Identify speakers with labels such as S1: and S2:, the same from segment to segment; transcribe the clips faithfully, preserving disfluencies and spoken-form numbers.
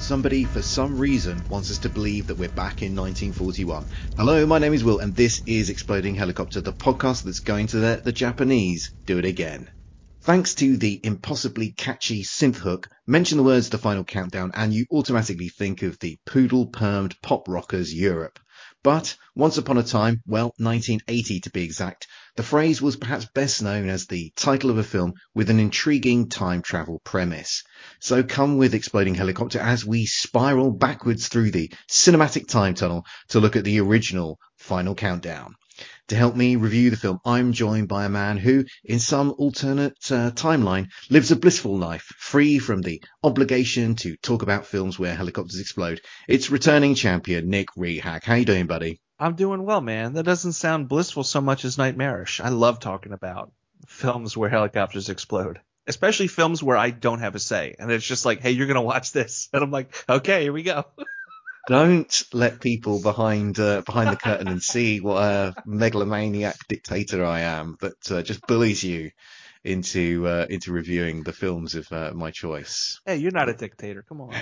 S1: somebody, for some reason, wants us to believe that we're back in nineteen forty-one. Hello, my name is Will, and this is Exploding Helicopter, the podcast that's going to let the Japanese do it again. Thanks to the impossibly catchy synth hook, mention the words The Final Countdown and you automatically think of the poodle-permed pop rockers Europe. But once upon a time, well, nineteen eighty to be exact, the phrase was perhaps best known as the title of a film with an intriguing time travel premise. So come with Exploding Helicopter as we spiral backwards through the cinematic time tunnel to look at the original Final Countdown. To help me review the film, I'm joined by a man who, in some alternate uh, timeline, lives a blissful life, free from the obligation to talk about films where helicopters explode. It's returning champion Nick Rehak. How you doing, buddy?
S2: I'm doing well, man. That doesn't sound blissful so much as nightmarish. I love talking about films where helicopters explode, especially films where I don't have a say. And it's just like, hey, you're going to watch this. And I'm like, okay, here we go.
S1: Don't let people behind uh, behind the curtain and see what a megalomaniac dictator I am that uh, just bullies you into uh, into reviewing the films of uh, my choice.
S2: Hey, you're not a dictator. Come on.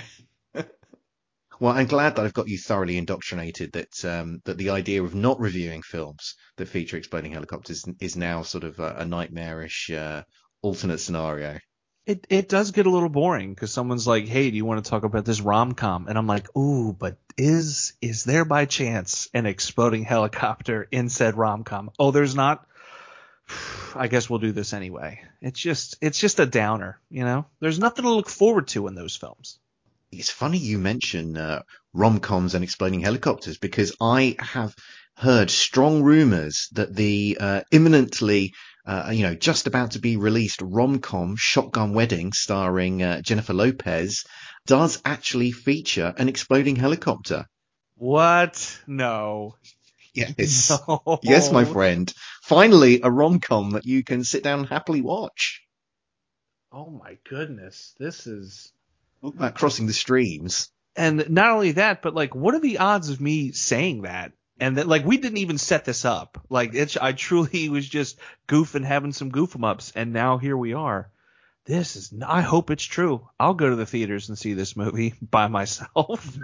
S1: Well, I'm glad that I've got you thoroughly indoctrinated that um, that the idea of not reviewing films that feature exploding helicopters is now sort of a, a nightmarish uh, alternate scenario.
S2: It it does get a little boring because someone's like, hey, do you want to talk about this rom-com? And I'm like, ooh, but is is there by chance an exploding helicopter in said rom-com? Oh, there's not? I guess we'll do this anyway. It's just it's just a downer, you know? There's nothing to look forward to in those films.
S1: It's funny you mention uh, rom-coms and exploding helicopters because I have heard strong rumors that the uh, imminently, uh, you know, just about to be released rom-com Shotgun Wedding starring uh, Jennifer Lopez does actually feature an exploding helicopter.
S2: What? No.
S1: Yes.
S2: No.
S1: Yes, my friend. Finally, a rom-com that you can sit down and happily watch.
S2: Oh, my goodness. This is...
S1: Talk about crossing the streams.
S2: And not only that, but like, what are the odds of me saying that? And that, like, we didn't even set this up. Like, it's, I truly was just goofing, having some goof 'em ups, and now here we are. This is, I hope it's true. I'll go to the theaters and see this movie by myself.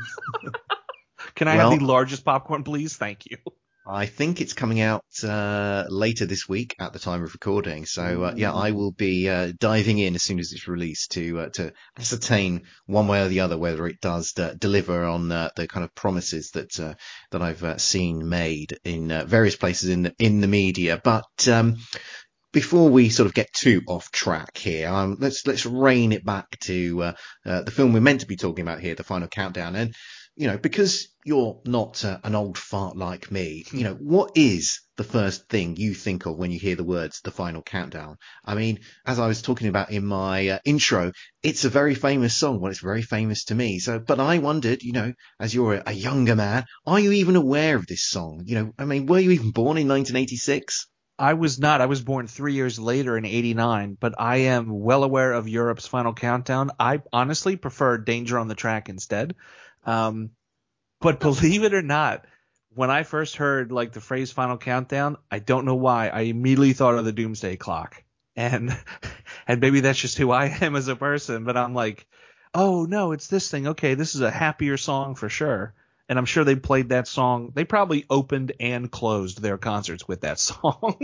S2: Can I
S1: Well,
S2: have the largest popcorn, please? Thank you.
S1: I think it's coming out uh, later this week at the time of recording. So uh, yeah, I will be uh, diving in as soon as it's released to uh, to ascertain one way or the other whether it does uh, deliver on uh, the kind of promises that uh, that I've uh, seen made in uh, various places in the, in the media. But um, before we sort of get too off track here, um, let's let's rein it back to uh, uh, the film we're meant to be talking about here, The Final Countdown, and. You know, because you're not uh, an old fart like me, you know, what is the first thing you think of when you hear the words The Final Countdown? I mean, as I was talking about in my uh, intro, it's a very famous song. Well, it's very famous to me. So, but I wondered, you know, as you're a, a younger man, are you even aware of this song? You know, I mean, were you even born in nineteen eighty-six?
S2: I was not. I was born three years later in eighty-nine, but I am well aware of Europe's Final Countdown. I honestly prefer Danger on the Track instead. Um, but believe it or not, when I first heard like the phrase Final Countdown, I don't know why, I immediately thought of the Doomsday Clock. And and maybe that's just who I am as a person, but I'm like, oh no, it's this thing. Okay, this is a happier song for sure. And I'm sure they played that song. They probably opened and closed their concerts with that song.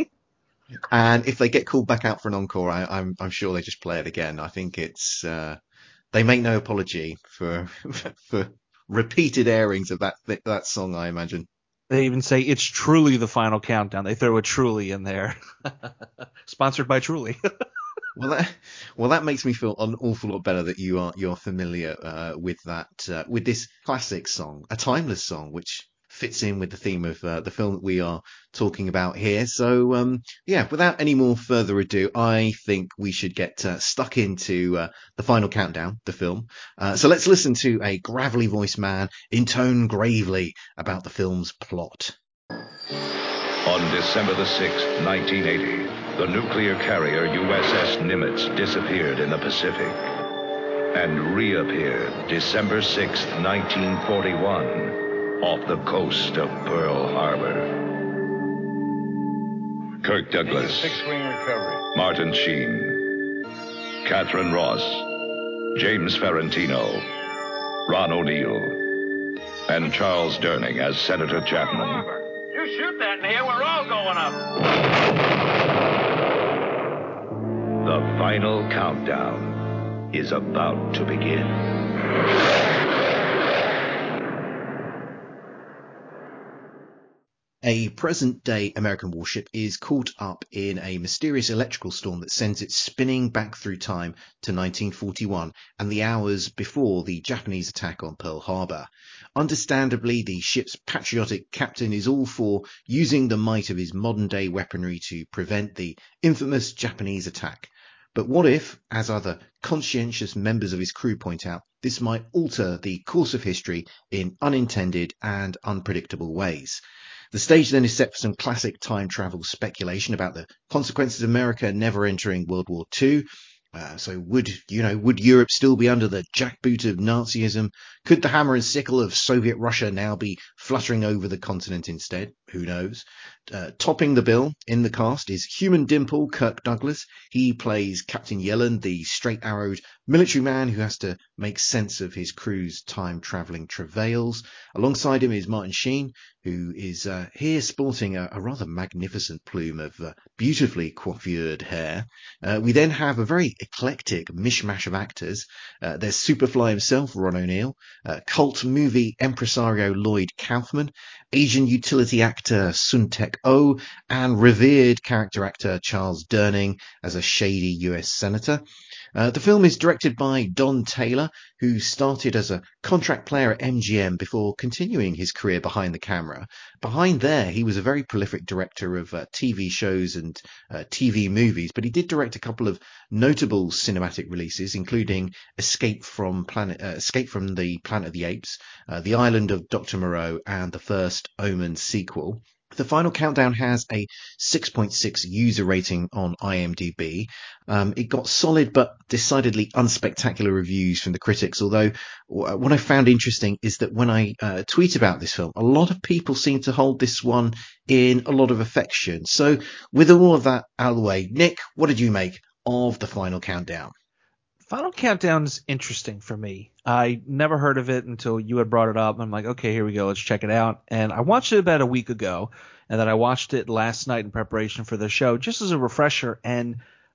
S1: And if they get called back out for an encore, I, I'm I'm sure they just play it again. I think it's uh, they make no apology for for repeated airings of that that song, I imagine.
S2: They even say it's truly the Final Countdown. They throw a truly in there. Sponsored by Truly.
S1: Well, that well that makes me feel an awful lot better that you are you're familiar uh, with that uh, with this classic song, a timeless song, which fits in with the theme of uh, the film that we are talking about here. So um, yeah, without any more further ado, I think we should get uh, stuck into uh, The Final Countdown, the film. Uh, so let's listen to a gravelly voiced man intone gravely about the film's plot.
S3: On December the sixth, nineteen eighty, the nuclear carrier U S S Nimitz disappeared in the Pacific and reappeared December sixth, nineteen forty-one, off the coast of Pearl Harbor. Kirk Douglas,
S4: Six-wing recovery.
S3: Martin Sheen, Catherine Ross, James Ferrantino, Ron O'Neill, and Charles Durning as Senator Chapman.
S4: You shoot that in here, we're all going up.
S3: The final countdown is about to begin.
S1: A present-day American warship is caught up in a mysterious electrical storm that sends it spinning back through time to nineteen forty-one and the hours before the Japanese attack on Pearl Harbor. Understandably, the ship's patriotic captain is all for using the might of his modern-day weaponry to prevent the infamous Japanese attack. But what if, as other conscientious members of his crew point out, this might alter the course of history in unintended and unpredictable ways? The stage then is set for some classic time travel speculation about the consequences of America never entering World War Two. Uh, so would, you know, would Europe still be under the jackboot of Nazism? Could the hammer and sickle of Soviet Russia now be fluttering over the continent instead? Who knows? Uh, topping the bill in the cast is human dimple Kirk Douglas. He plays Captain Yellen, the straight-arrowed military man who has to make sense of his crew's time-travelling travails. Alongside him is Martin Sheen, who is uh, here sporting a, a rather magnificent plume of uh, beautifully coiffured hair. Uh, we then have a very eclectic mishmash of actors. Uh, there's Superfly himself, Ron O'Neill, uh, cult movie impresario Lloyd Kaufman, Asian utility actor Sun Taek Oh, and revered character actor Charles Durning as a shady U S senator. Uh, the film is directed by Don Taylor, who started as a contract player at M G M before continuing his career behind the camera. Behind there, he was a very prolific director of uh, T V shows and uh, T V movies, but he did direct a couple of notable cinematic releases, including Escape from Planet, uh, Escape from the Planet of the Apes, uh, The Island of Doctor Moreau, and the first Omen sequel. The Final Countdown has a six point six user rating on IMDb. Um, it got solid but decidedly unspectacular reviews from the critics, although what I found interesting is that when I uh, tweet about this film, a lot of people seem to hold this one in a lot of affection. So with all of that out of the way, Nick, what did you make of The Final Countdown?
S2: Final Countdown's interesting for me. I never heard of it until you had brought it up. I'm like, okay, here we go. Let's check it out. And I watched it about a week ago, and then I watched it last night in preparation for the show, just as a refresher. And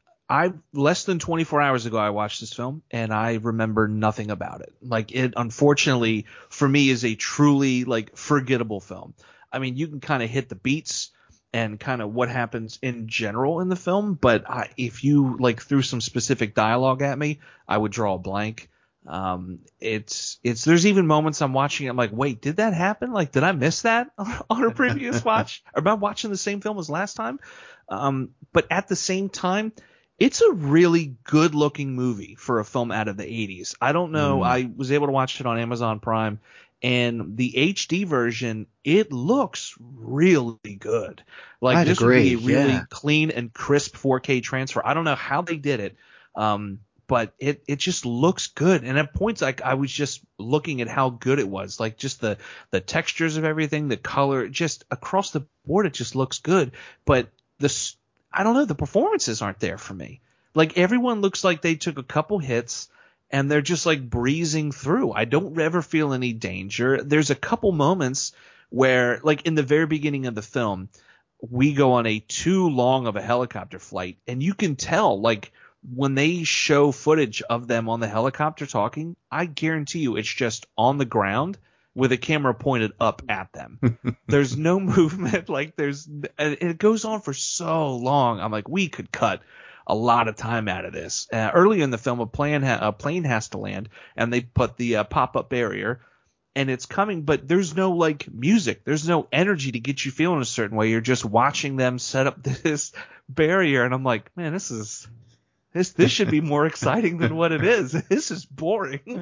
S2: I less than twenty-four hours ago, I watched this film, and I remember nothing about it. Like, it, unfortunately, for me, is a truly like forgettable film. I mean, you can kind of hit the beats and kind of what happens in general in the film. But I, if you like threw some specific dialogue at me, I would draw a blank. Um, it's, it's, there's even moments I'm watching, I'm like, wait, did that happen? Like, did I miss that on a previous watch? Or am I watching the same film as last time? Um, but at the same time, it's a really good looking movie for a film out of the eighties. I don't know. Mm. I was able to watch it on Amazon Prime. And the H D version, it looks really good. Like
S1: I'd
S2: this
S1: agree,
S2: would be a really
S1: yeah.
S2: clean and crisp four K transfer. I don't know how they did it, um, but it it just looks good. And at points, like I was just looking at how good it was, like just the the textures of everything, the color, just across the board, it just looks good. But the I don't know, the performances aren't there for me. Like everyone looks like they took a couple hits and they're just like breezing through. I don't ever feel any danger. There's a couple moments where, like in the very beginning of the film, we go on a too long of a helicopter flight, and you can tell, like when they show footage of them on the helicopter talking, I guarantee you it's just on the ground with a camera pointed up at them. There's no movement. Like there's, and it goes on for so long. I'm like, we could cut a lot of time out of this. Uh, early in the film, a plane, ha- a plane has to land, and they put the uh, pop-up barrier, and it's coming, but there's no like music. There's no energy to get you feeling a certain way. You're just watching them set up this barrier, and I'm like, man, this is this this should be more exciting than what it is. This is boring.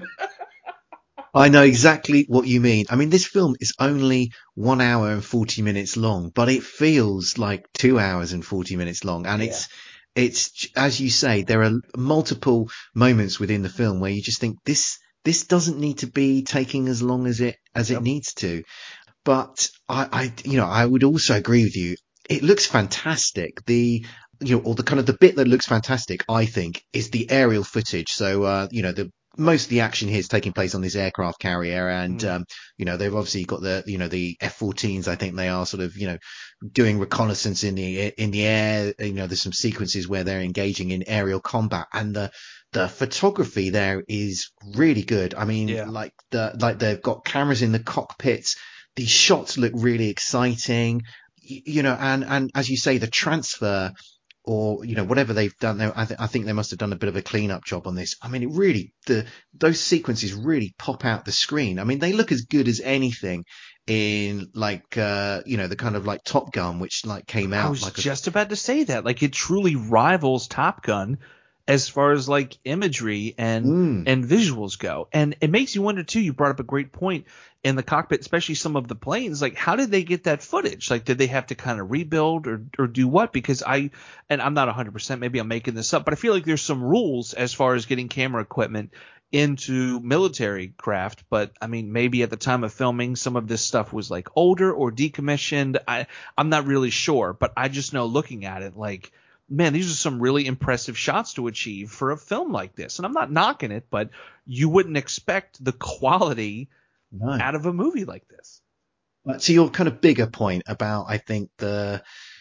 S1: I know exactly what you mean. I mean, this film is only one hour and forty minutes long, but it feels like two hours and forty minutes long, and yeah. it's. It's, as you say, there are multiple moments within the film where you just think this, this doesn't need to be taking as long as it, as yep. it needs to. But I, I, you know, I would also agree with you. It looks fantastic. The, you know, or the kind of the bit that looks fantastic, I think, is the aerial footage. So, uh, you know, the most of the action here is taking place on this aircraft carrier, and
S2: Mm.
S1: um, you know they've obviously got the you know the F fourteens. I think they are sort of you know doing reconnaissance in the in the air. You know, there's some sequences where they're engaging in aerial combat, and the the photography there is really good. I mean,
S2: Yeah.
S1: like the like they've got cameras in the cockpits. These shots look really exciting. You, you know, and and as you say, the transfer, or you know whatever they've done there, I, th- I think they must have done a bit of a cleanup job on this. I mean, it really the those sequences really pop out the screen. I mean, they look as good as anything in like uh you know the kind of like Top Gun, which like came out
S2: I was
S1: like a,
S2: just about to say that. Like, it truly rivals Top Gun as far as like imagery and
S1: Mm.
S2: and visuals go. And it makes you wonder too. You brought up a great point in the cockpit, especially some of the planes. Like, how did they get that footage? Like, did they have to kind of rebuild or or do what? Because I and I'm not one hundred percent. Maybe I'm making this up, but I feel like there's some rules as far as getting camera equipment into military craft. But I mean, maybe at the time of filming, some of this stuff was like older or decommissioned. I I'm not really sure, but I just know looking at it, like, man, these are some really impressive shots to achieve for a film like this. And I'm not knocking it, but you wouldn't expect the quality
S1: no.
S2: out of a movie like this.
S1: But to your kind of bigger point about, I think the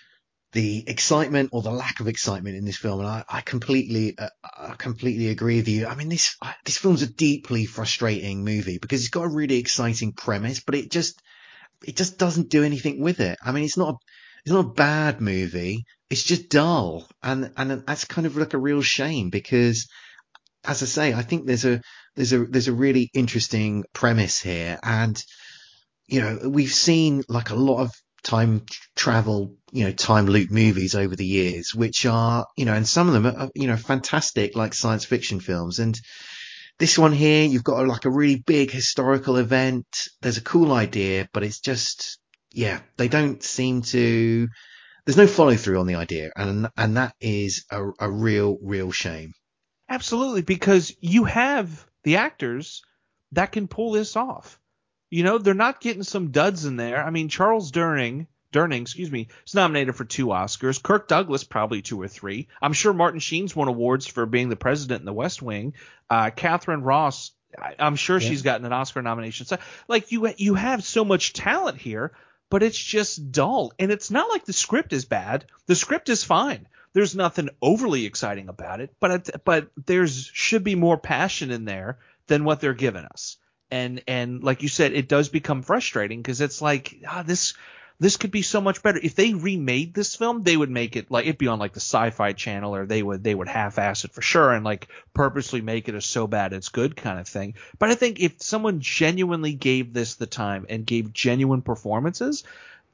S1: the excitement or the lack of excitement in this film, and I, I completely, uh, I completely agree with you. I mean, this this film's a deeply frustrating movie because it's got a really exciting premise, but it just it just doesn't do anything with it. I mean, it's not a, it's not a bad movie. It's just dull, and and that's kind of like a real shame because, as I say, I think there's a there's a there's a really interesting premise here, and you know we've seen like a lot of time travel, you know, time loop movies over the years, which are you know, and some of them are you know fantastic, like science fiction films, and this one here, you've got a, like a really big historical event. There's a cool idea, but it's just yeah, they don't seem to. There's no follow through on the idea, and and that is a, a real real shame.
S2: Absolutely, because you have the actors that can pull this off. You know, they're not getting some duds in there. I mean, Charles Durning, Durning, excuse me, is nominated for two Oscars. Kirk Douglas probably two or three. I'm sure Martin Sheen's won awards for being the president in The West Wing. Uh, Catherine Ross, I, I'm sure
S1: Yeah.
S2: she's gotten an Oscar nomination. So, like, you you have so much talent here, but it's just dull. And it's not like the script is bad. The script is fine. There's nothing overly exciting about it, but it, but there's should be more passion in there than what they're giving us. And and like you said, it does become frustrating because it's like, ah, this this could be so much better. If they remade this film, they would make it like it'd be on like the Sci-Fi Channel, or they would they would half-ass it for sure and like purposely make it a so bad it's good kind of thing. But I think if someone genuinely gave this the time and gave genuine performances,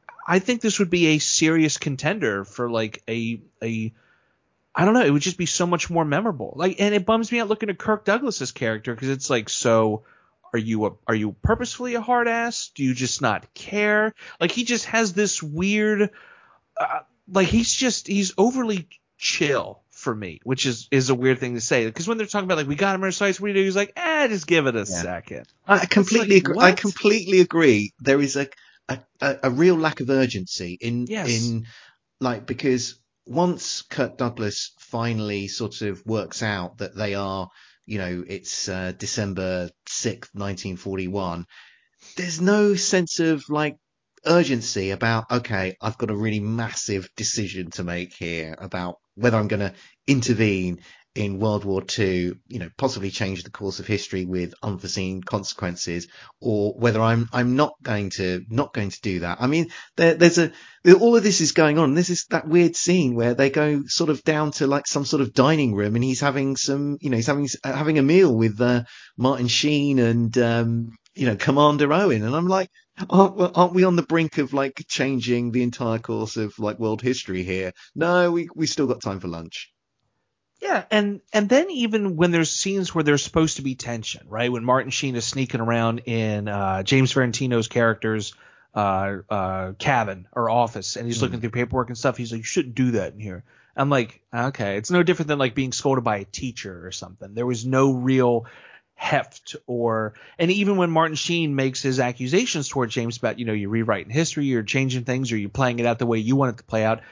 S2: I think this would be a serious contender for like a a I don't know, it would just be so much more memorable. Like, and it bums me out looking at Kirk Douglas's character because it's like, so are you a, are you purposefully a hard ass? Do you just not care? Like, he just has this weird, uh, like he's just he's overly chill for me, which is is a weird thing to say because when they're talking about like we got him in our sights, what do you do? He's like, eh, just give it a
S1: Yeah.
S2: second.
S1: I completely
S2: like,
S1: agree.
S2: what?
S1: I completely agree. There is a, a a real lack of urgency in
S2: Yes.
S1: in like because once Kirk Douglas finally sort of works out that they are, you know, it's uh, December sixth, nineteen forty-one, there's no sense of like urgency about, okay, I've got a really massive decision to make here about whether I'm going to intervene in World War Two, you know, possibly change the course of history with unforeseen consequences, or whether I'm I'm not going to not going to do that. I mean, there, there's a there, all of this is going on. This is that weird scene where they go sort of down to like some sort of dining room, and he's having some, you know, he's having having a meal with uh, Martin Sheen and um, you know, Commander Owen, and I'm like, aren't, aren't we on the brink of like changing the entire course of like world history here? No, we we still got time for lunch.
S2: Yeah, and and then even when there's scenes where there's supposed to be tension, right? When Martin Sheen is sneaking around in uh, James Valentino's character's uh, uh, cabin or office, and he's
S1: Mm.
S2: looking through paperwork and stuff, he's like, "You shouldn't do that in here." I'm like, okay, it's no different than like being scolded by a teacher or something. There was no real heft or, and even when Martin Sheen makes his accusations toward James about, you know, you're rewriting history, you're changing things, or you're playing it out the way you want it to play out.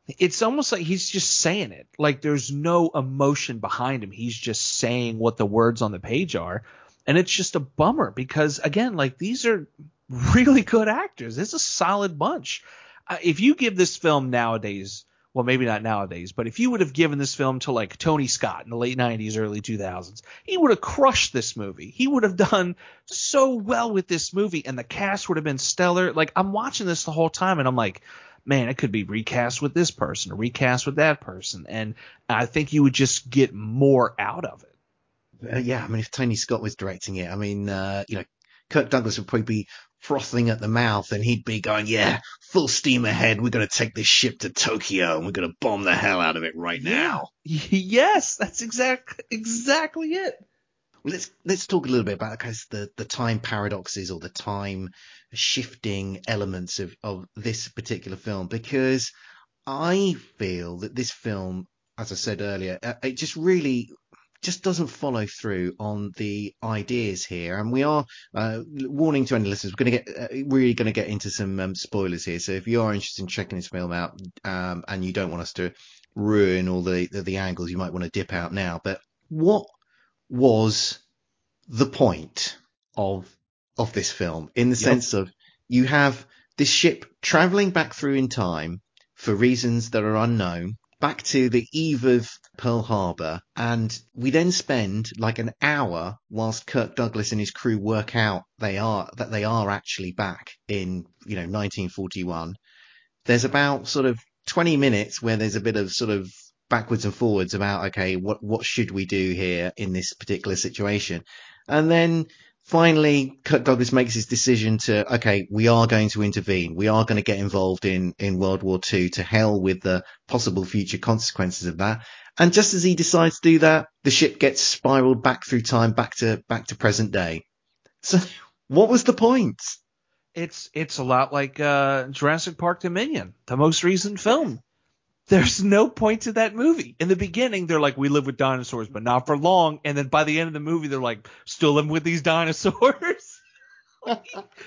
S2: It's almost like he's just saying it. Like there's no emotion behind him. He's just saying what the words on the page are. And it's just a bummer because, again, like these are really good actors. It's a solid bunch. Uh, if you give this film nowadays, well, maybe not nowadays, but if you would have given this film to like Tony Scott in the late nineties, early two thousands, he would have crushed this movie. He would have done so well with this movie and the cast would have been stellar. Like I'm watching this the whole time and I'm like, man, it could be recast with this person or recast with that person. And I think you would just get more out of it.
S1: Uh, yeah, I mean, if Tony Scott was directing it, I mean, uh, you know, Kirk Douglas would probably be frothing at the mouth and he'd be going, yeah, full steam ahead. We're going to take this ship to Tokyo and we're going to bomb the hell out of it right now.
S2: Yes, that's exact, exactly it.
S1: Well, let's let's talk a little bit about because the, the time paradoxes or the time shifting elements of, of this particular film, because I feel that this film, as I said earlier, uh, it just really just doesn't follow through on the ideas here. And we are uh, warning to any listeners, we're going to get uh, really going to get into some um, spoilers here. So if you are interested in checking this film out um, and you don't want us to ruin all the, the, the angles, you might want to dip out now. But what was the point of of this film in the
S2: Yep.
S1: sense of you have this ship traveling back through in time for reasons that are unknown back to the eve of Pearl Harbor, and we then spend like an hour whilst Kirk Douglas and his crew work out they are that they are actually back in, you know, nineteen forty-one. There's about sort of twenty minutes where there's a bit of sort of backwards and forwards about, okay, what what should we do here in this particular situation? And then finally, Kirk Douglas makes his decision to, okay, we are going to intervene. We are going to get involved in, in World War Two. To hell with the possible future consequences of that. And just as he decides to do that, the ship gets spiraled back through time, back to back to present day. So what was the point?
S2: It's it's a lot like uh, Jurassic Park Dominion, the most recent film. There's no point to that movie. In the beginning, they're like, we live with dinosaurs, but not for long. And then by the end of the movie, they're like, still living with these dinosaurs. Like,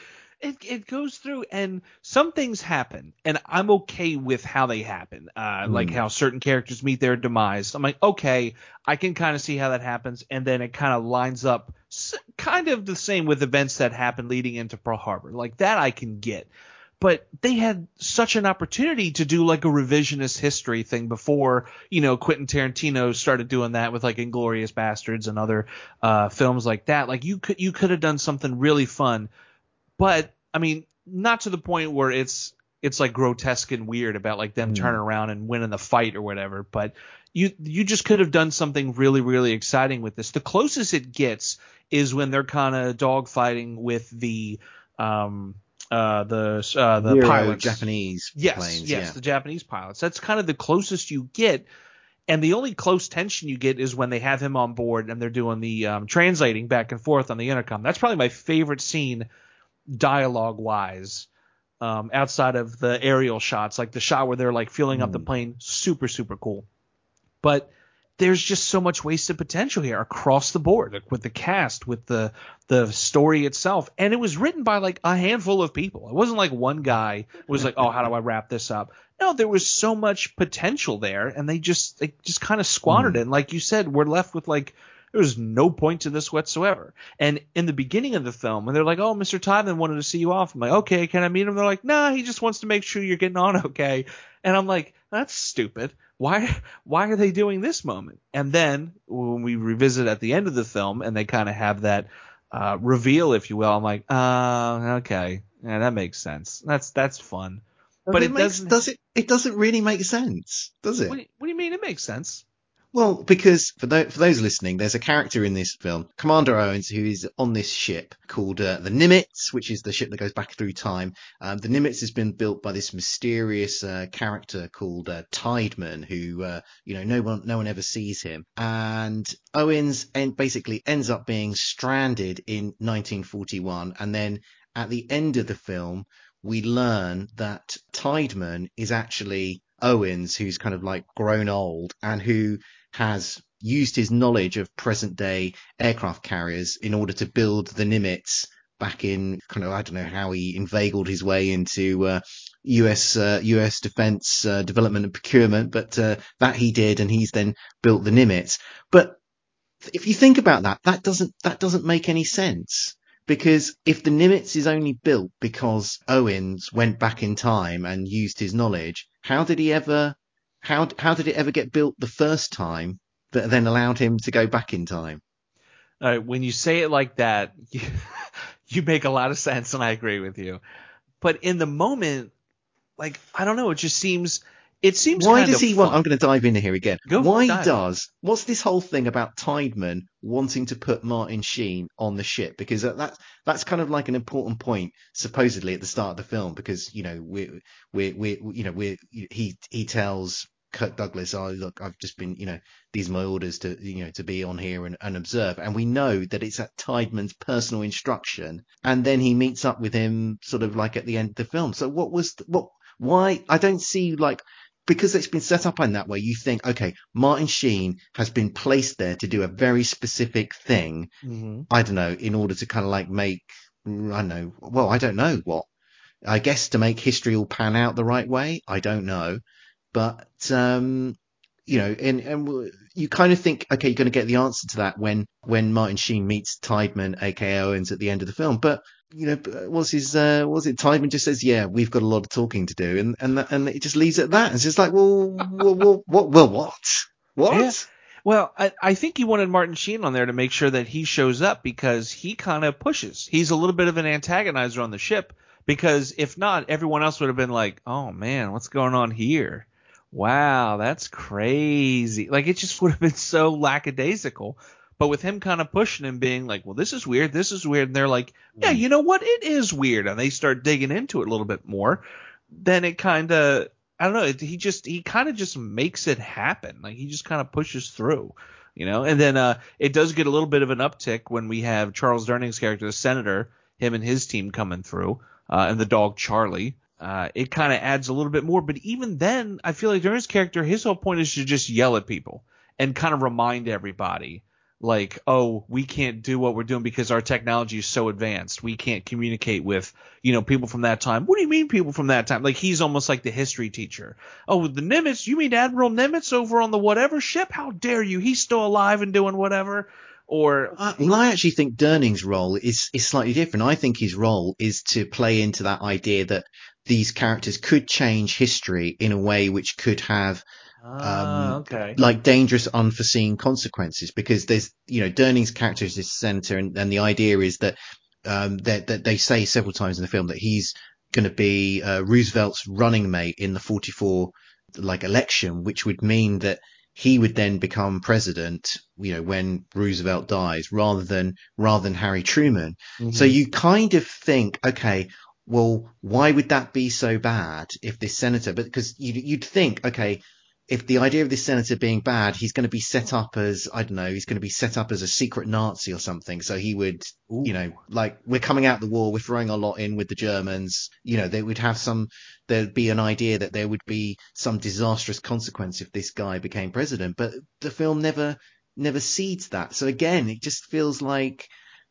S2: it it goes through, and some things happen, and I'm okay with how they happen. Uh, mm. Like how certain characters meet their demise. I'm like, okay, I can kind of see how that happens, and then it kind of lines up kind of the same with events that happen leading into Pearl Harbor. Like that I can get. But they had such an opportunity to do like a revisionist history thing before, you know, Quentin Tarantino started doing that with like Inglourious Bastards and other uh, films like that. Like you could you could have done something really fun, but I mean, not to the point where it's it's like grotesque and weird about like them mm. turning around and winning the fight or whatever. But you you just could have done something really really exciting with this. The closest it gets is when they're kind of dogfighting with the um. Uh, the uh, the
S1: Zero
S2: pilots,
S1: Japanese
S2: yes,
S1: planes,
S2: yes,
S1: yeah.
S2: the Japanese pilots. That's kind of the closest you get, and the only close tension you get is when they have him on board and they're doing the um, translating back and forth on the intercom. That's probably my favorite scene, dialogue wise, um, outside of the aerial shots, like the shot where they're like filling mm. up the plane. Super, super cool. But there's just so much wasted potential here across the board, like with the cast, with the the story itself. And it was written by like a handful of people. It wasn't like one guy was like, oh, how do I wrap this up? No, there was so much potential there, and they just they just kind of squandered mm. it. And like you said, we're left with like there was no point to this whatsoever. And in the beginning of the film, when they're like, oh, Mister Tiedemann wanted to see you off, I'm like, okay, can I meet him? They're like, nah, he just wants to make sure you're getting on okay. And I'm like, that's stupid. Why why are they doing this moment? And then when we revisit at the end of the film and they kind of have that uh, reveal, if you will, I'm like, uh, okay, yeah, that makes sense. That's that's fun.
S1: But,
S2: but
S1: it,
S2: it
S1: makes,
S2: doesn't.
S1: Does it? It doesn't really make sense, does it?
S2: What do, you, what do you mean? It makes sense.
S1: Well, because for, th- for those listening, there's a character in this film, Commander Owens, who is on this ship called uh, the Nimitz, which is the ship that goes back through time. Um, the Nimitz has been built by this mysterious uh, character called uh, Tiedemann, who uh, you know no one no one ever sees him. And Owens en- basically ends up being stranded in nineteen forty-one, and then at the end of the film, we learn that Tiedemann is actually Owens, who's kind of like grown old and who has used his knowledge of present day aircraft carriers in order to build the Nimitz back in kind of, I don't know how he inveigled his way into uh, U S uh, U S defense uh, development and procurement, but uh, that he did, and he's then built the Nimitz. But if you think about that, that doesn't that doesn't make any sense. Because if the Nimitz is only built because Owens went back in time and used his knowledge, how did he ever, how how did it ever get built the first time that then allowed him to go back in time?
S2: All right, when you say it like that, you, you make a lot of sense, and I agree with you. But in the moment, like, I don't know, it just seems, it seems
S1: Why
S2: kind
S1: does
S2: of
S1: he
S2: fun.
S1: want, I'm going to dive in here again.
S2: Go
S1: Why
S2: dive.
S1: does, what's this whole thing about Tideman wanting to put Martin Sheen on the ship? Because that's, that's kind of like an important point, supposedly at the start of the film, because, you know, we we we you know, we he, he tells Kirk Douglas, oh, look, I've just been, you know, these are my orders to, you know, to be on here and, and observe. And we know that it's at Tideman's personal instruction. And then he meets up with him sort of like at the end of the film. So what was, what, why, I don't see like, because it's been set up in that way, you think, okay, Martin Sheen has been placed there to do a very specific thing.
S2: Mm-hmm.
S1: I don't know, in order to kind of like make, I don't know, well, I don't know what, I guess to make history all pan out the right way. I don't know. But, um, you know, and, and you kind of think, okay, you're going to get the answer to that when, when Martin Sheen meets Tideman, aka Owens, at the end of the film. But, you know, what's his, uh, what's it? Tideman just says, yeah, we've got a lot of talking to do. And, and, and it just leaves it at that. It's just like, well, well, well, what, well, what? What?
S2: Yeah. Well, I, I think he wanted Martin Sheen on there to make sure that he shows up because he kind of pushes. He's a little bit of an antagonizer on the ship because if not, everyone else would have been like, oh, man, what's going on here? Wow, that's crazy. Like, it just would have been so lackadaisical. But with him kind of pushing and being like, well, this is weird, this is weird. And they're like, yeah, you know what? It is weird. And they start digging into it a little bit more. Then it kind of, I don't know. It, he just, he kind of just makes it happen. Like, he just kind of pushes through, you know? And then uh, it does get a little bit of an uptick when we have Charles Durning's character, the senator, him and his team coming through, uh, and the dog Charlie. Uh, it kind of adds a little bit more. But even then, I feel like Durning's character, his whole point is to just yell at people and kind of remind everybody, like, oh, we can't do what we're doing because our technology is so advanced. We can't communicate with, you know, people from that time. What do you mean people from that time? Like, he's almost like the history teacher. Oh, the Nimitz? You mean Admiral Nimitz over on the whatever ship? How dare you? He's still alive and doing whatever. Or
S1: Uh, well, I actually think Durning's role is, is slightly different. I think his role is to play into that idea that these characters could change history in a way which could have
S2: Ah,
S1: um,
S2: okay.
S1: like dangerous, unforeseen consequences. Because there's, you know, Durning's character is this senator, and, and the idea is that um, that, that they say several times in the film that he's going to be uh, Roosevelt's running mate in the forty-four like election, which would mean that he would then become president, you know, when Roosevelt dies, rather than rather than Harry Truman.
S2: Mm-hmm.
S1: So you kind of think, okay, well, why would that be so bad if this senator? But because you'd, you'd think, okay, if the idea of this senator being bad, he's going to be set up as, I don't know, he's going to be set up as a secret Nazi or something. So he would,
S2: Ooh.
S1: you know, like, we're coming out the war, we're throwing our lot in with the Germans. You know, they would have some, there'd be an idea that there would be some disastrous consequence if this guy became president. But the film never, never seeds that. So again, it just feels like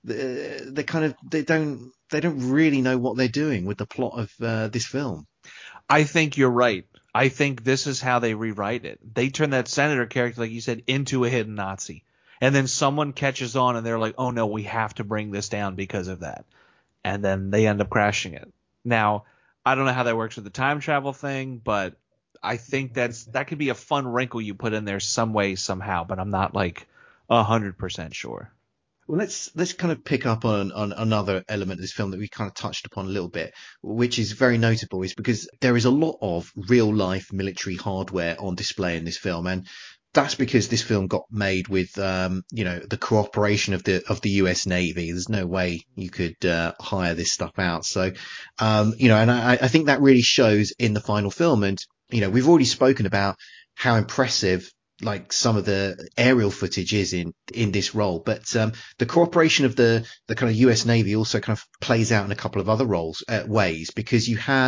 S1: the, they kind of, they don't, they don't really know what they're doing with the plot of uh, this film.
S2: I think you're right. I think this is how they rewrite it. They turn that senator character, like you said, into a hidden Nazi. And then someone catches on and they're like, oh no, we have to bring this down because of that. And then they end up crashing it. Now, I don't know how that works with the time travel thing, but I think that's that could be a fun wrinkle you put in there some way, somehow, but I'm not like a hundred percent sure.
S1: Well, let's let's kind of pick up on, on another element of this film that we kind of touched upon a little bit, which is very notable, is because there is a lot of real life military hardware on display in this film, and that's because this film got made with, um, you know, the cooperation of the of the U S Navy. There's no way you could uh, hire this stuff out. So, um, you know, and I, I think that really shows in the final film. And you know, we've already spoken about how impressive like some of the aerial footage is in, in this role. But, um, the cooperation of the, the kind of U S Navy also kind of plays out in a couple of other roles, uh, ways, because you have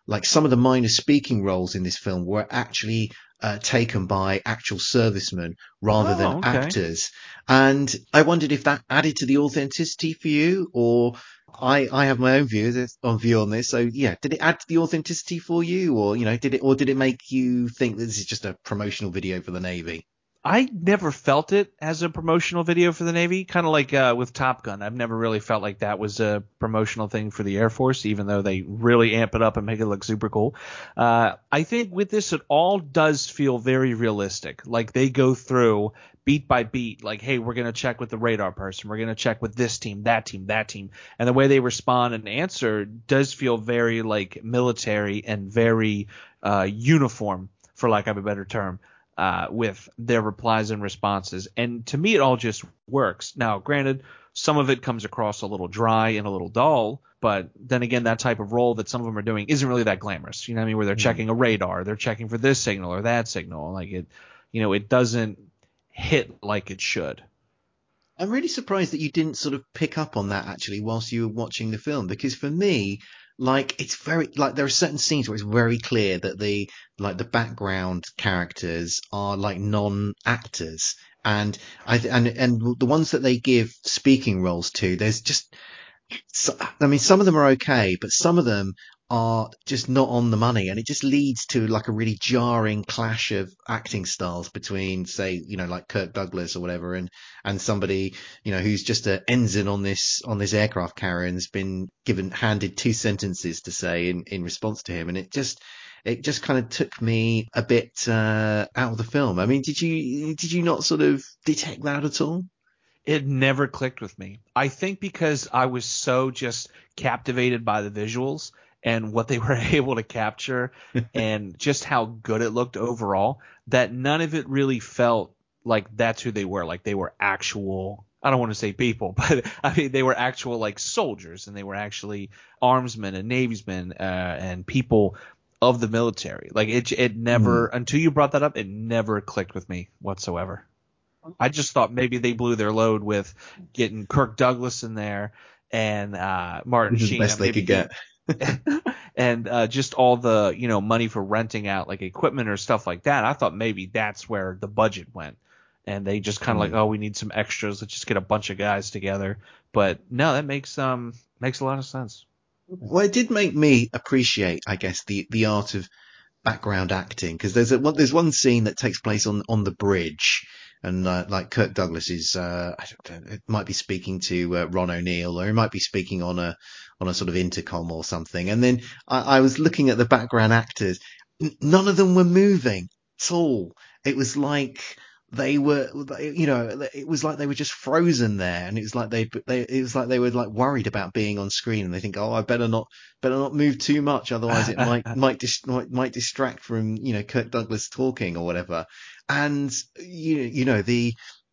S1: like some of the minor speaking roles in this film were actually uh, taken by actual servicemen rather
S2: Oh,
S1: than
S2: okay.
S1: actors. And I wondered if that added to the authenticity for you, or I, I have my own view on view on this. So yeah, did it add to the authenticity for you, or you know, did it, or did it make you think that this is just a promotional video for the Navy?
S2: I never felt it as a promotional video for the Navy, kind of like uh, with Top Gun. I've never really felt like that was a promotional thing for the Air Force, even though they really amp it up and make it look super cool. Uh, I think with this, it all does feel very realistic. Like they go through beat by beat, like, hey, we're going to check with the radar person. We're going to check with this team, that team, that team. And the way they respond and answer does feel very like military and very uh, uniform, for lack of a better term. Uh, with their replies and responses. And to me, it all just works. Now, granted, some of it comes across a little dry and a little dull, but then again, that type of role that some of them are doing isn't really that glamorous. You know what I mean? Where they're mm. checking a radar, they're checking for this signal or that signal. Like it, you know, it doesn't hit like it should.
S1: I'm really surprised that you didn't sort of pick up on that actually whilst you were watching the film, because for me, like it's very like there are certain scenes where it's very clear that the like the background characters are like non-actors, and I and and the ones that they give speaking roles to, there's just I mean some of them are okay, but some of them are just not on the money, and it just leads to like a really jarring clash of acting styles between, say, you know, like Kirk Douglas or whatever, and and somebody, you know, who's just an ensign on this on this aircraft carrier and has been given handed two sentences to say in in response to him, and it just it just kind of took me a bit uh, out of the film. I mean, did you did you not sort of detect that at all?
S2: It never clicked with me. I think because I was so just captivated by the visuals and what they were able to capture and just how good it looked overall, that none of it really felt like that's who they were. Like they were actual, I don't want to say people, but I mean, they were actual like soldiers, and they were actually armsmen and naviesmen uh, and people of the military. Like it, it never, mm. until you brought that up, it never clicked with me whatsoever. I just thought maybe they blew their load with getting Kirk Douglas in there and uh, Martin
S1: This is
S2: Sheen.
S1: the best they could get.
S2: and uh, just all the, you know, money for renting out like equipment or stuff like that. I thought maybe that's where the budget went, and they just kind of mm. like, oh, we need some extras. Let's just get a bunch of guys together. But no, that makes um makes a lot of sense.
S1: Well, it did make me appreciate, I guess, the the art of background acting, because there's a there's one scene that takes place on on the bridge. And uh, like Kirk Douglas is, uh, I don't know, it might be speaking to uh, Ron O'Neill, or he might be speaking on a on a sort of intercom or something. And then I, I was looking at the background actors; N- none of them were moving at all. It was like they were, you know, it was like they were just frozen there, and it was like they, they, it was like they were like worried about being on screen, and they think, oh, I better not, better not move too much, otherwise it might might, dis- might might distract from, you know, Kirk Douglas talking or whatever. And you you know the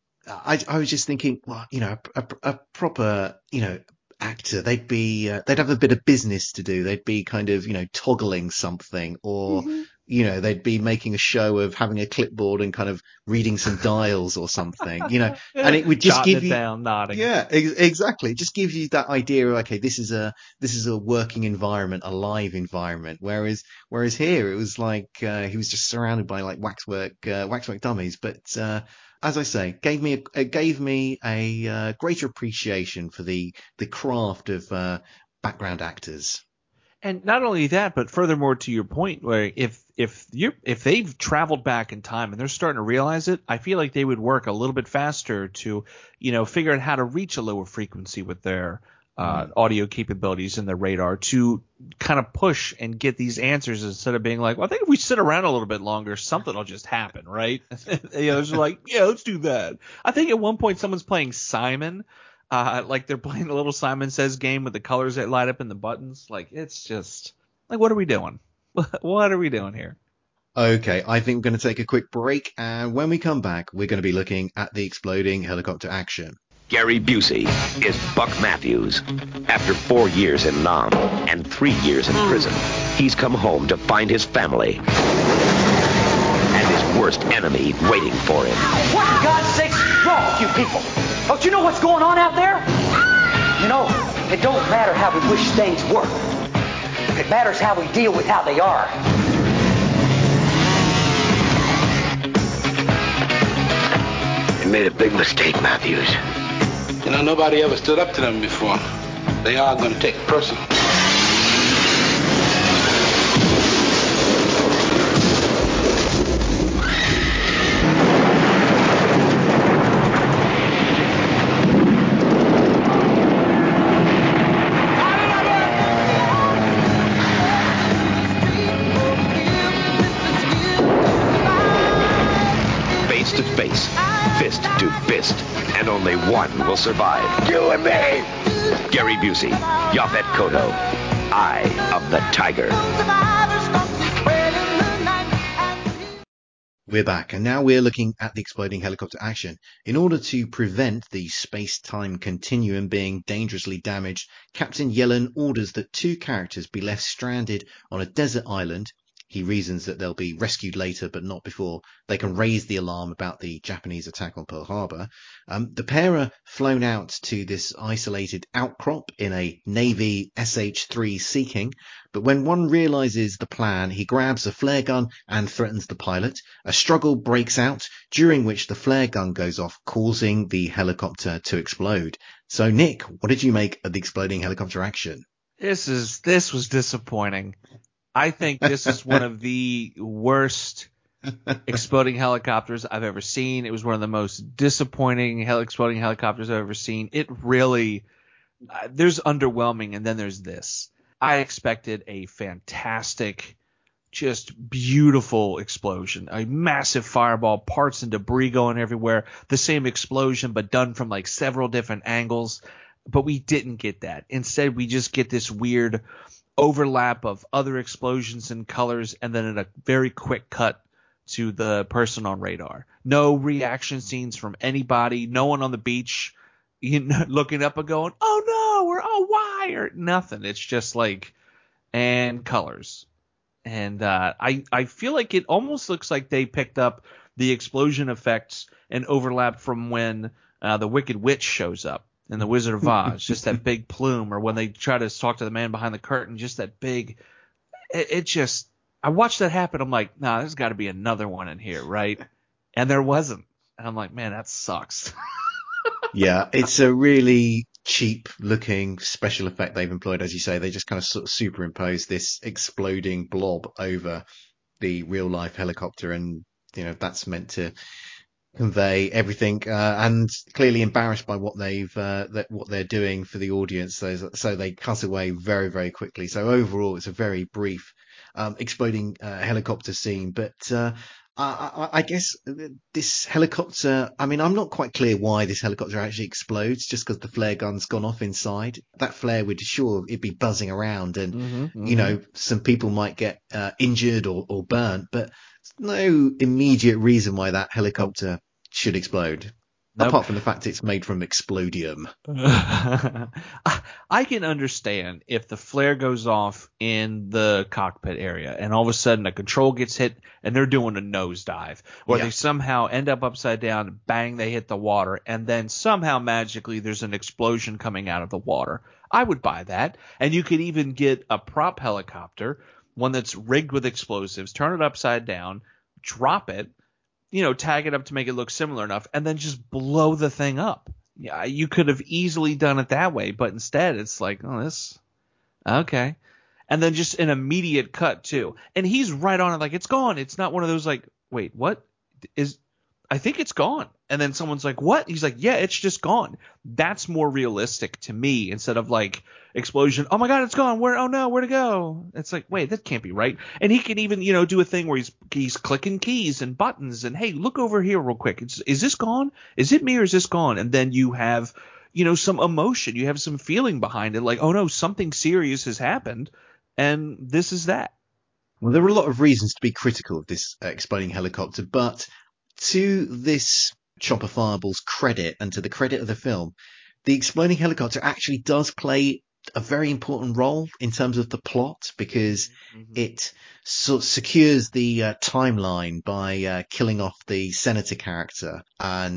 S1: I I was just thinking, well, you know, a, a proper, you know, actor, they'd be uh, they'd have a bit of business to do. They'd be kind of, you know, toggling something, or mm-hmm. you know, they'd be making a show of having a clipboard and kind of reading some dials or something, you know, and it would just
S2: Jotting
S1: give
S2: it
S1: you
S2: down, nodding.
S1: Yeah, ex- exactly. It just gives you that idea of, okay, this is a this is a working environment, a live environment. Whereas whereas here it was like uh, he was just surrounded by like waxwork uh, waxwork dummies. But uh, as I say, gave me a, it gave me a uh, greater appreciation for the the craft of uh, background actors.
S2: And not only that, but furthermore to your point, where if if you if they've traveled back in time and they're starting to realize it, I feel like they would work a little bit faster to, you know, figure out how to reach a lower frequency with their uh, mm. audio capabilities and their radar to kind of push and get these answers, instead of being like, well, I think if we sit around a little bit longer, something will just happen, right? The others are like, yeah, let's do that. I think at one point someone's playing Simon. Uh, like they're playing a little Simon Says game with the colors that light up in the buttons. Like, it's just like, what are we doing? What are we doing here?
S1: Okay, I think we're going to take a quick break, and when we come back, we're going to be looking at the exploding helicopter action.
S5: Gary Busey is Buck Matthews. After four years in Nam and three years in prison, he's come home to find his family and his worst enemy waiting for him.
S6: What in God's sakes is wrong with you people? Don't you know what's going on out there? You know, it don't matter how we wish things were. It matters how we deal with how they are.
S5: You made a big mistake, Matthews.
S7: You know, nobody ever stood up to them before. They are going to take it personal.
S5: Face to face, fist to fist, and only one will survive. You and me! Gary Busey, Yaphet Kotto, Eye of the Tiger.
S1: We're back, and now we're looking at the exploding helicopter action. In order to prevent the space-time continuum being dangerously damaged, Captain Yellen orders that two characters be left stranded on a desert island. He reasons that they'll be rescued later, but not before they can raise the alarm about the Japanese attack on Pearl Harbor. Um, the pair are flown out to this isolated outcrop in a Navy S H three Sea King, but when one realizes the plan, he grabs a flare gun and threatens the pilot. A struggle breaks out, during which the flare gun goes off, causing the helicopter to explode. So, Nick, what did you make of the exploding helicopter action?
S2: This is this was disappointing. I think this is one of the worst exploding helicopters I've ever seen. It was one of the most disappointing hel- exploding helicopters I've ever seen. It really uh, there's underwhelming, and then there's this. I expected a fantastic, just beautiful explosion, a massive fireball, parts and debris going everywhere, the same explosion but done from like several different angles. But we didn't get that. Instead, we just get this weird overlap of other explosions and colors, and then in a very quick cut to the person on radar. No reaction scenes from anybody. No one on the beach, you know, looking up and going, "Oh no," or "Oh why," or nothing. It's just like, and colors. And uh, I I feel like it almost looks like they picked up the explosion effects and overlapped from when uh, the Wicked Witch shows up in The Wizard of Oz, just that big plume, or when they try to talk to the man behind the curtain, just that big, it, it just, I watched that happen. I'm like, nah, there's got to be another one in here, right? And there wasn't. And I'm like, man, that sucks.
S1: Yeah, it's a really cheap looking special effect they've employed. As you say, they just kind of sort of superimpose this exploding blob over the real life helicopter. And, you know, that's meant to convey everything, uh, and clearly embarrassed by what they've uh, that what they're doing for the audience, so, so they cut away very very quickly. So overall it's a very brief um, exploding uh, helicopter scene, but uh, I, I, I guess this helicopter, I mean, I'm not quite clear why this helicopter actually explodes, just because the flare gun's gone off inside. That flare would, sure, it'd be buzzing around, and
S2: Mm-hmm, mm-hmm.
S1: you know, some people might get uh, injured or, or burnt, but no immediate reason why that helicopter should explode,
S2: Nope.
S1: apart from the fact it's made from explodium.
S2: I can understand if the flare goes off in the cockpit area and all of a sudden a control gets hit and they're doing a nosedive, or
S1: Yeah.
S2: they somehow end up upside down, bang, they hit the water, and then somehow magically there's an explosion coming out of the water. I would buy that. And you could even get a prop helicopter, one that's rigged with explosives, turn it upside down, drop it, you know, tag it up to make it look similar enough, and then just blow the thing up. Yeah, you could have easily done it that way, but instead it's like, oh, this, okay. And then just an immediate cut too. And he's right on it, like, it's gone. It's not one of those like, wait, what is, I think it's gone. And then someone's like, what? He's like, yeah, it's just gone. That's more realistic to me, instead of like explosion. Oh my God, it's gone. Where? Oh no, where'd it go? It's like, wait, that can't be right. And he can even, you know, do a thing where he's he's clicking keys and buttons and, hey, look over here real quick. It's, is this gone? Is it me or is this gone? And then you have, you know, some emotion. You have some feeling behind it. Like, oh no, something serious has happened. And this is that.
S1: Well, there are a lot of reasons to be critical of this uh, exploding helicopter, but to this Chopper Fireball's credit, and to the credit of the film, the exploding helicopter actually does play a very important role in terms of the plot, because mm-hmm. it sort of secures the uh, timeline by uh, killing off the senator character and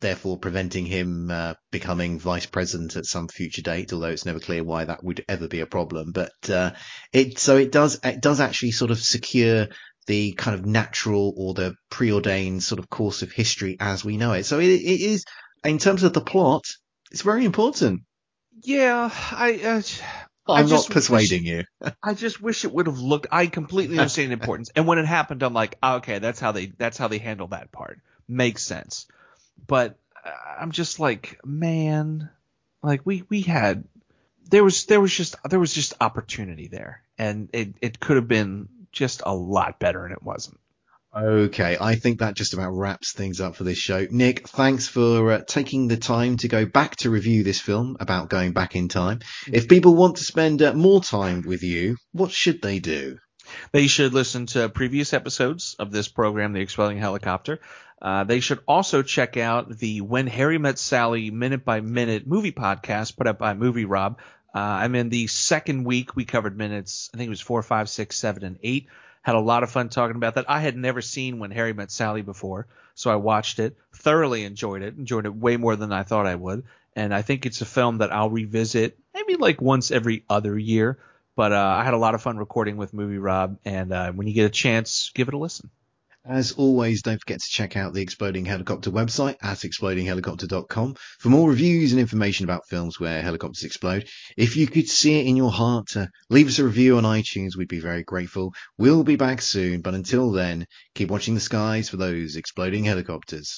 S1: therefore preventing him uh, becoming vice president at some future date, although it's never clear why that would ever be a problem. But uh, it so it does it does actually sort of secure the kind of natural or the preordained sort of course of history as we know it. So it, it is, in terms of the plot, it's very important.
S2: Yeah, I. Uh,
S1: I'm
S2: I
S1: not persuading
S2: wish,
S1: you.
S2: I just wish it would have looked. I completely understand the importance, and when it happened, I'm like, oh, okay, that's how they that's how they handle that part. Makes sense. But uh, I'm just like, man, like we we had there was there was just there was just opportunity there, and it it could have been just a lot better, and it wasn't.
S1: Okay, I think that just about wraps things up for this show. Nick, thanks for uh, taking the time to go back to review this film about going back in time. If people want to spend uh, more time with you, what should they do?
S2: They should listen to previous episodes of this program, The Exploding Helicopter. Uh, they should also check out the When Harry Met Sally Minute by Minute movie podcast put up by Movie Rob. Uh, I'm in the second week. We covered minutes, I think it was four, five, six, seven, and eight. Had a lot of fun talking about that. I had never seen When Harry Met Sally before, so I watched it, thoroughly enjoyed it, enjoyed it way more than I thought I would. And I think it's a film that I'll revisit maybe like once every other year. But uh, I had a lot of fun recording with Movie Rob, and uh, when you get a chance, give it a listen.
S1: As always, don't forget to check out the Exploding Helicopter website at exploding helicopter dot com for more reviews and information about films where helicopters explode. If you could see it in your heart to leave us a review on iTunes, we'd be very grateful. We'll be back soon, but until then, keep watching the skies for those exploding helicopters.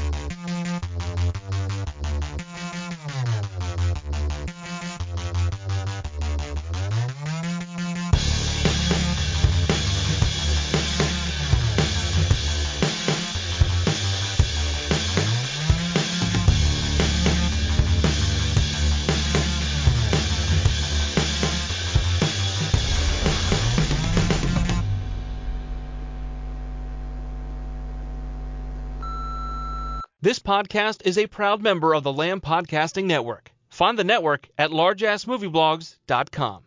S8: This podcast is a proud member of the Lamb Podcasting Network. Find the network at large ass movie blogs dot com.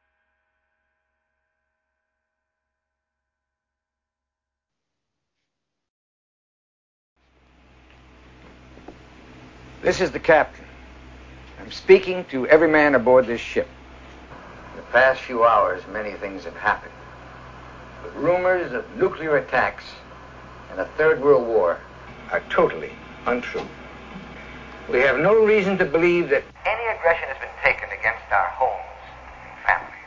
S6: This is the captain. I'm speaking to every man aboard this ship. In the past few hours, many things have happened. But rumors of nuclear attacks and a third world war are totally untrue. We have no reason to believe that any aggression has been taken against our homes and families.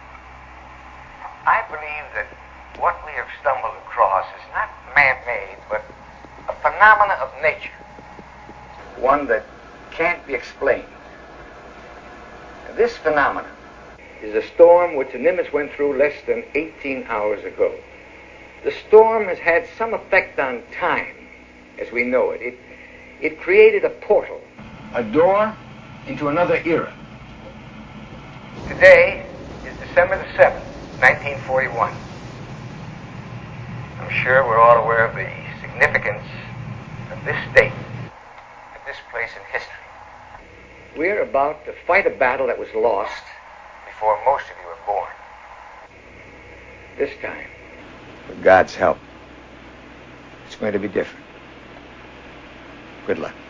S6: I believe that what we have stumbled across is not man-made, but a phenomena of nature. One that can't be explained. And this phenomenon is a storm which the Nimitz went through less than eighteen hours ago. The storm has had some effect on time, as we know it. It, it created a portal, a door into another era. Today is December the seventh, nineteen forty-one. I'm sure we're all aware of the significance of this date at this place in history. We're about to fight a battle that was lost before most of you were born. This time, with God's help, it's going to be different. Good luck.